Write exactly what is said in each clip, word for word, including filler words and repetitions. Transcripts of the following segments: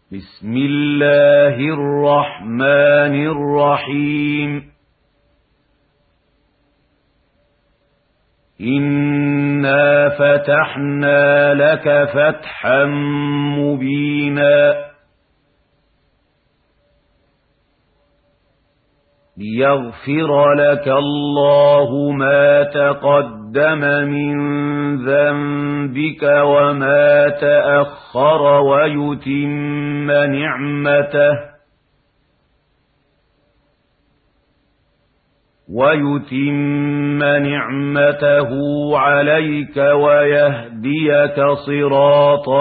بسم الله الرحمن الرحيم. إنا فتحنا لك فتحا مبينا ليغفر لك الله ما تقدم من ذنبك وما تأخر ويتم نعمته ويتم نعمته عليك ويهديك صراطا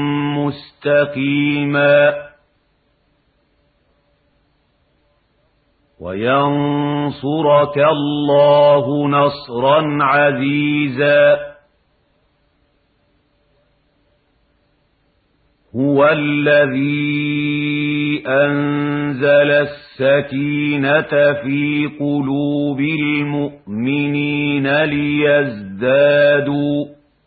مستقيما وينصرك الله نصرا عزيزا. هو الذي أنزل السكينة في قلوب المؤمنين ليزدادوا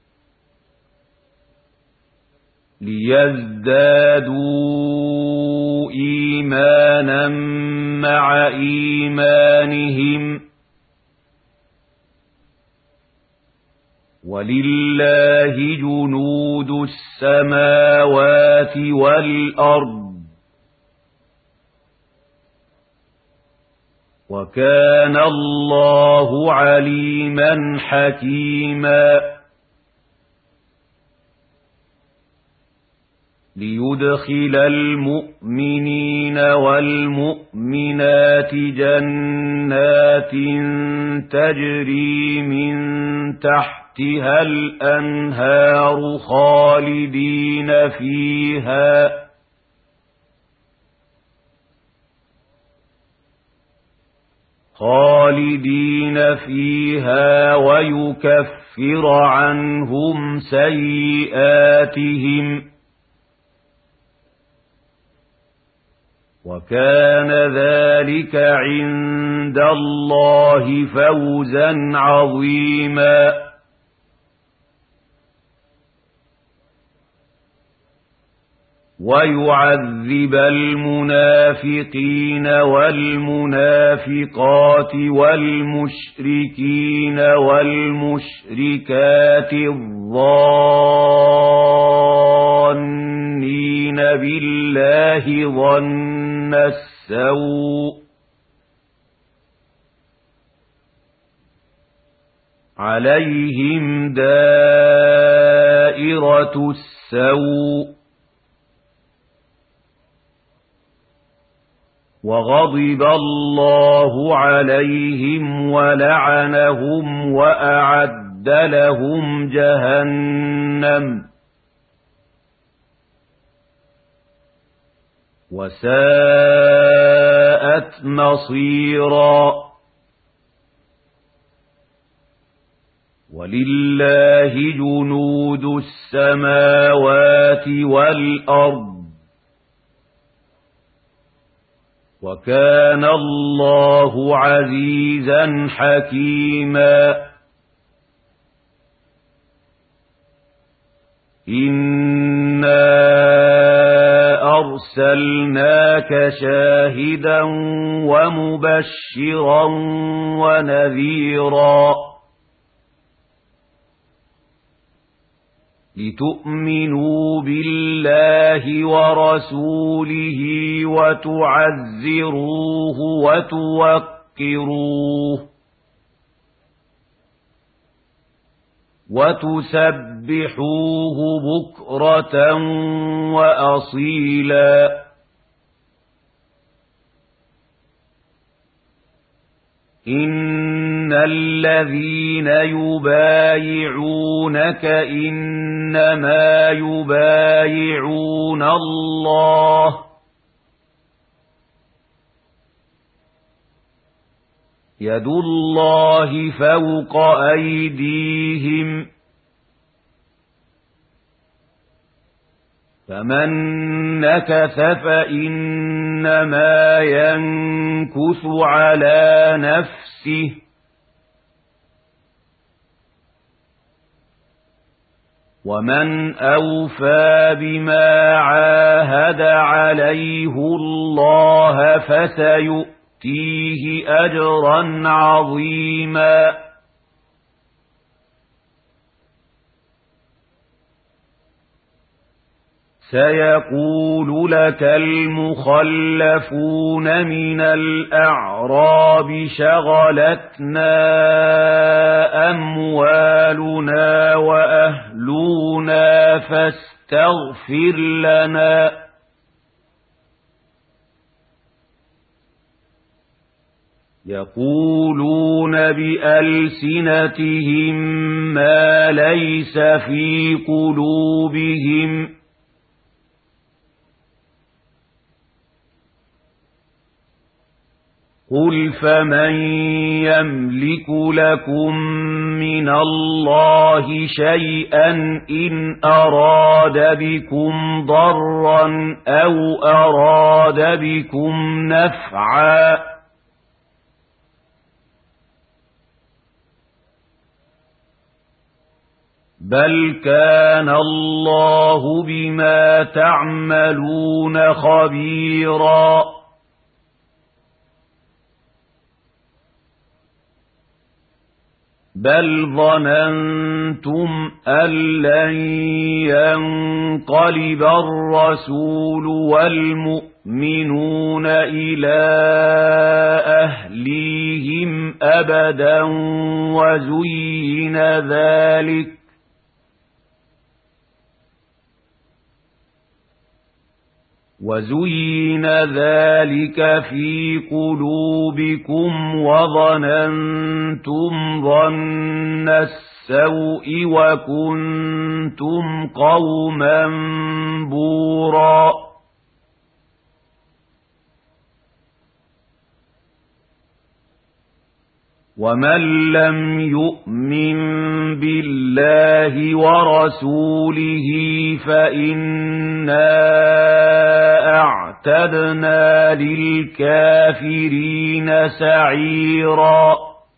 ليزدادوا إيمانا مع إيمانهم ولله جنود السماوات والأرض وكان الله عليما حكيما. ليدخل المؤمنين والمؤمنات جنات تجري من تحتها الأنهار خالدين فيها خالدين فيها ويكفر عنهم سيئاتهم وكان ذلك عند الله فوزا عظيما. ويعذب المنافقين والمنافقات والمشركين والمشركات الظانين بالله ظن السوء عليهم دائرة السوء وغضب الله عليهم ولعنهم وأعد لهم جهنم وساءت مصيرا. ولله جنود السماوات والأرض وكان الله عزيزا حكيما. إنا أرسلناك شاهدا ومبشرا ونذيرا لتؤمنوا بالله ورسوله وتعزروه وتوقروه وتسبحوه بكرة وأصيلا. إن الذين يبايعونك إنما يبايعون الله يد الله فوق أيديهم فمن نكث فإنما ينكث على نفسه ومن أوفى بما عاهد عليه الله فسيؤتيه أجرا عظيما سيقول لك المخلفون من الأعراب شغلتنا أموالنا وأهلنا فاستغفر لنا يقولون بألسنتهم ما ليس في قلوبهم قل فمن يملك لكم من الله شيئا إن أراد بكم ضرا أو أراد بكم نفعا بل كان الله بما تعملون خبيرا بل ظننتم أن لن ينقلب الرسول والمؤمنون إلى أهليهم أبدا وزين ذلك وزين ذلك في قلوبكم وظننتم ظن السوء وكنتم قوما بورا ومن لم يؤمن بالله ورسوله فإنا أعتدنا للكافرين سعيرا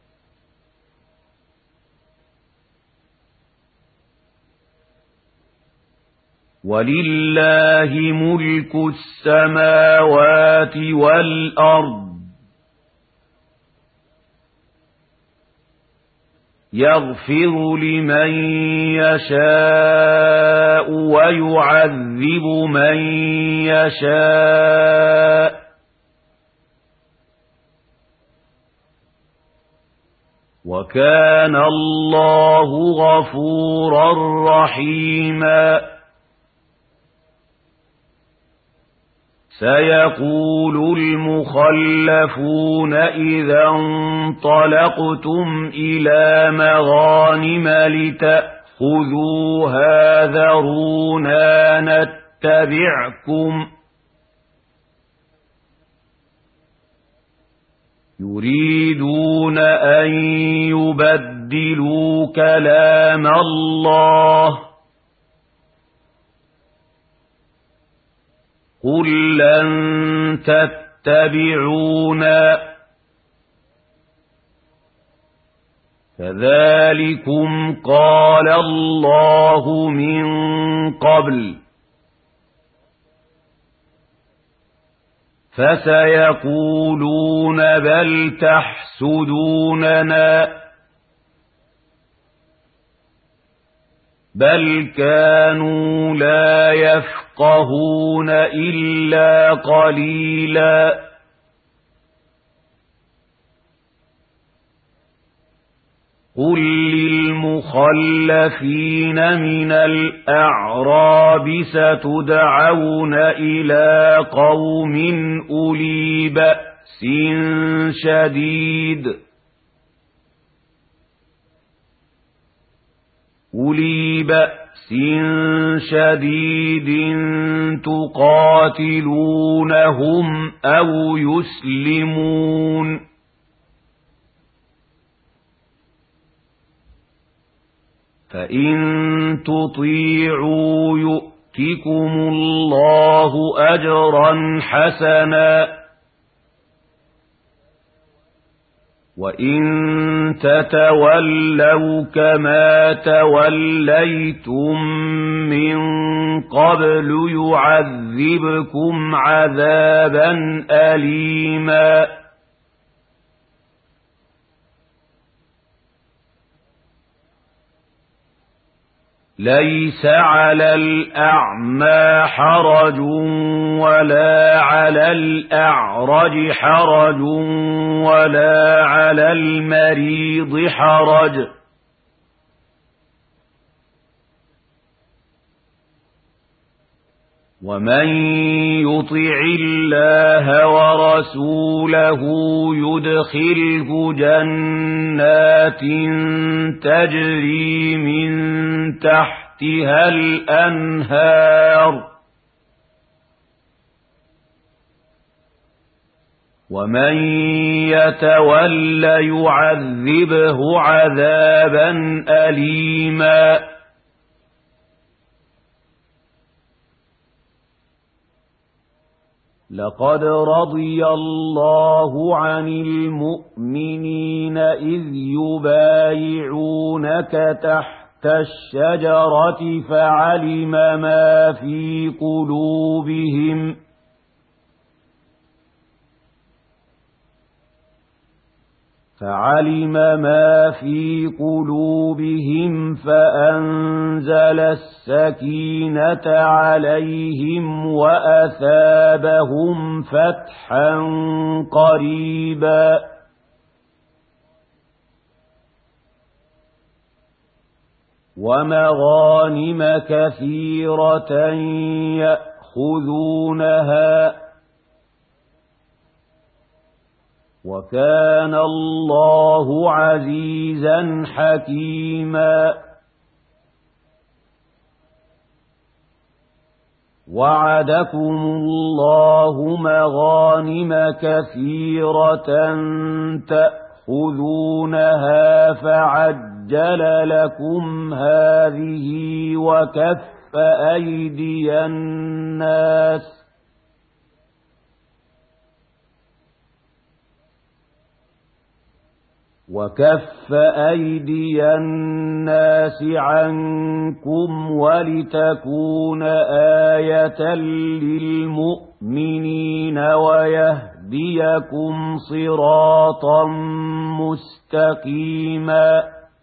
ولله ملك السماوات والأرض يغفر لمن يشاء ويعذب من يشاء وكان الله غفورا رحيما سيقول المخلفون إذا انطلقتم إلى مغانم لتأخذوها ذرونا نتبعكم يريدون أن يبدلوا كلام الله قل لن تتبعونا كذلكم قال الله من قبل فسيقولون بل تحسدوننا بل كانوا لا يفقهون إلا قليلا قل للمخلفين من الأعراب ستدعون إلى قوم أولي بأس شديد أولي بأس شديد تقاتلونهم أو يسلمون فإن تطيعوا يؤتكم الله أجرا حسنا وإن تتولوا كما توليتم من قبل يعذبكم عذابا أليما ليس على الأعمى حرج ولا على الأعرج حرج ولا على المريض حرج ومن يطع الله ورسوله يدخله جنات تجري من تحتها الأنهار ومن يتول يعذبه عذابا أليما لقد رضي الله عن المؤمنين إذ يبايعونك تحت الشجرة فعلم ما في قلوبهم فعلم ما في قلوبهم فأنزل السكينة عليهم وأثابهم فتحا قريبا ومغانم كثيرة يأخذونها وكان الله عزيزا حكيما وعدكم الله مغانم كثيرة تأخذونها فعجل لكم هذه وكف أيدي الناس وكف أيدي الناس عنكم ولتكون آية للمؤمنين ويهديكم صراطا مستقيما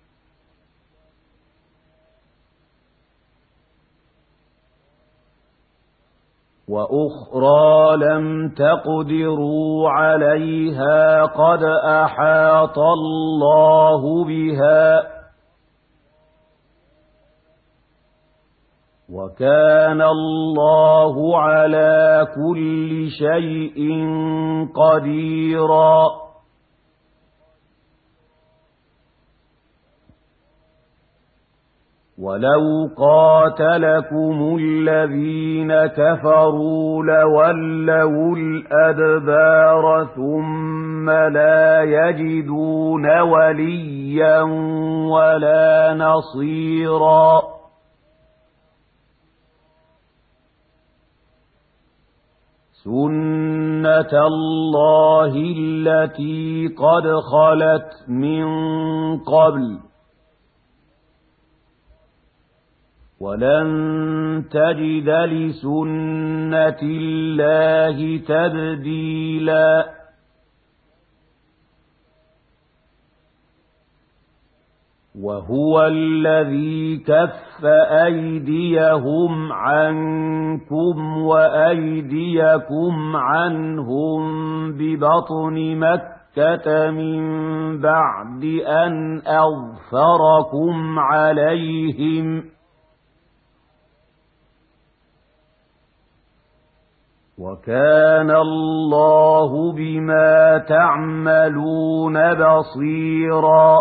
وأخرى لم تقدروا عليها قد أحاط الله بها وكان الله على كل شيء قديرا ولو قاتلكم الذين كفروا لولوا الأدبار ثم لا يجدون وليا ولا نصيرا سنة الله التي قد خلت من قبل ولن تجد لسنة الله تبديلا وهو الذي كف أيديهم عنكم وأيديكم عنهم ببطن مكة من بعد أن أظفركم عليهم وكان الله بما تعملون بصيرا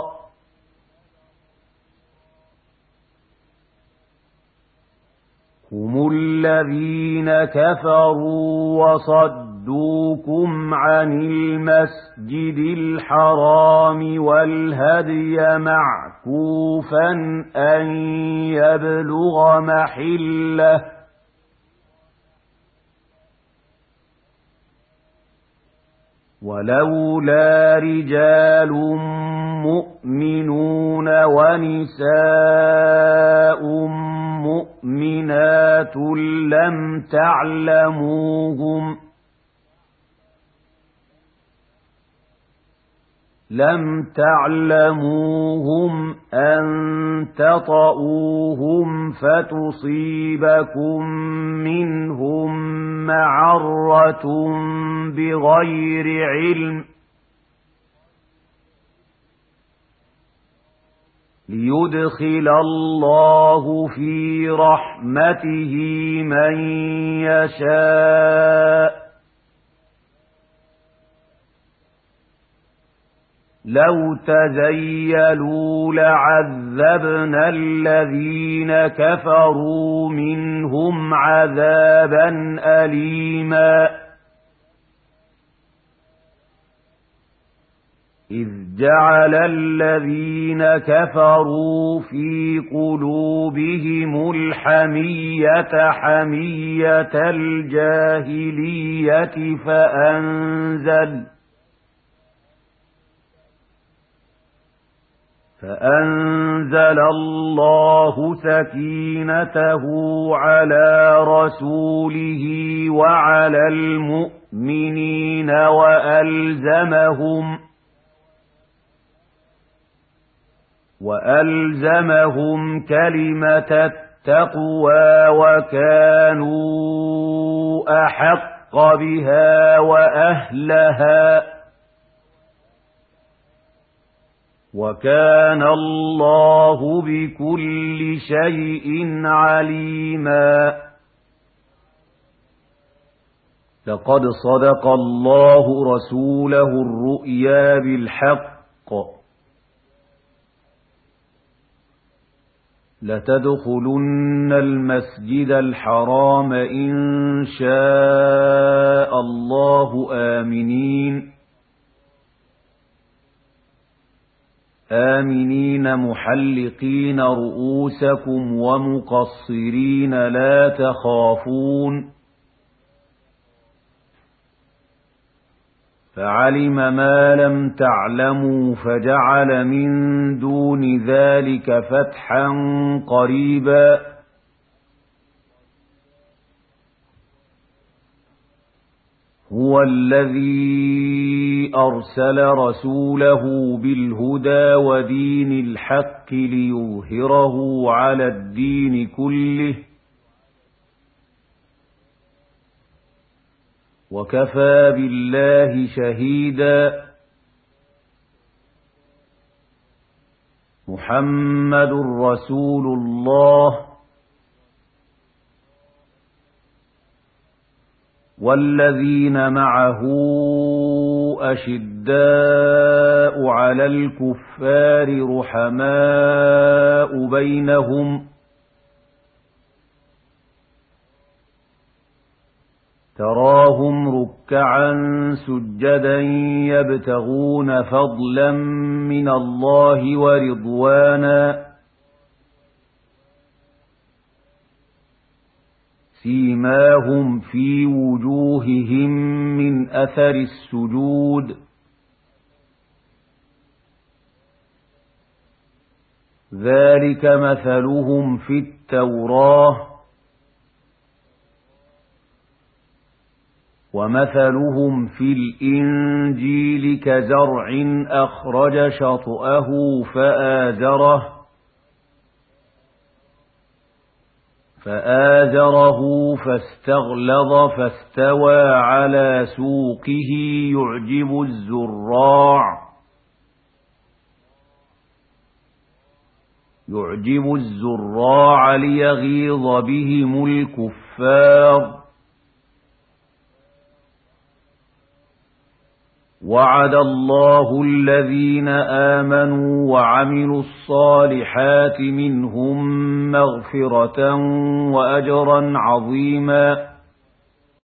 هم الذين كفروا وصدوكم عن المسجد الحرام والهدي معكوفا أن يبلغ محله ولولا رجال مؤمنون ونساء مؤمنات لم تعلموهم لم تعلموهم أن تطؤوهم فتصيبكم منهم معرة بغير علم ليدخل الله في رحمته من يشاء لو تزيلوا لعذبنا الذين كفروا منهم عذابا أليما إذ جعل الذين كفروا في قلوبهم الحمية حمية الجاهلية فأنزل فأنزل الله سكينته على رسوله وعلى المؤمنين وألزمهم وألزمهم كلمة التقوى وكانوا أحق بها وأهلها وكان الله بكل شيء عليما لقد صدق الله رسوله الرؤيا بالحق لتدخلن المسجد الحرام إن شاء الله آمنين آمنين محلقين رؤوسكم ومقصرين لا تخافون فعلم ما لم تعلموا فجعل من دون ذلك فتحا قريبا هو الذي أرسل رسوله بالهدى ودين الحق ليظهره على الدين كله وكفى بالله شهيدا محمد رسول الله والذين معه أشداء على الكفار رحماء بينهم تراهم ركعا سجدا يبتغون فضلا من الله ورضوانا سيماهم في وجوههم من أثر السجود ذلك مثلهم في التوراة ومثلهم في الإنجيل كزرع أخرج شطأه فآزره فآزره فاستغلظ فاستوى على سوقه يعجب الزراع يعجب الزراع ليغيظ بهم الكفار وعد الله الذين آمنوا وعملوا الصالحات منهم مغفرة وأجرا عظيما